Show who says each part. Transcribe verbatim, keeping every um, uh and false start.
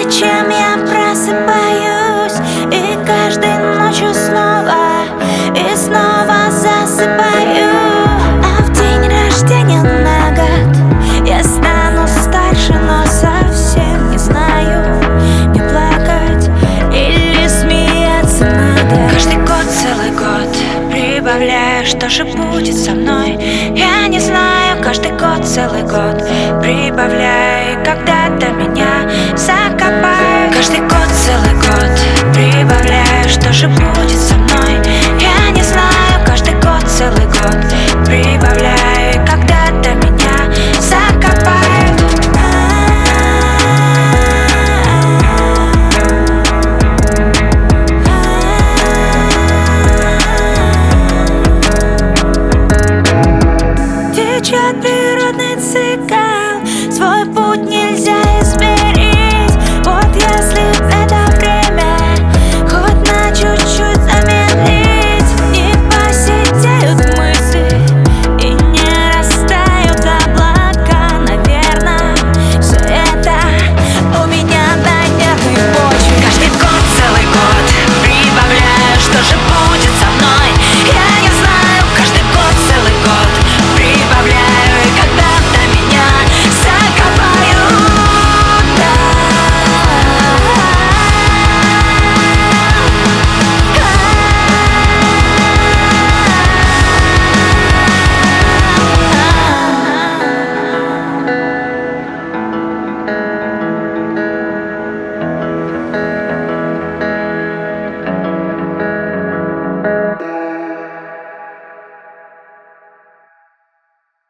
Speaker 1: чем я просыпаюсь, и каждой ночью снова и снова засыпаю. А в день рождения на год я стану старше, но совсем не знаю, не плакать или смеяться надо. Каждый год, целый год прибавляю, что же будет со мной, я не знаю. Каждый год, целый год прибавляю, когда-то меня закопают. Каждый год, целый год прибавляю, что же будет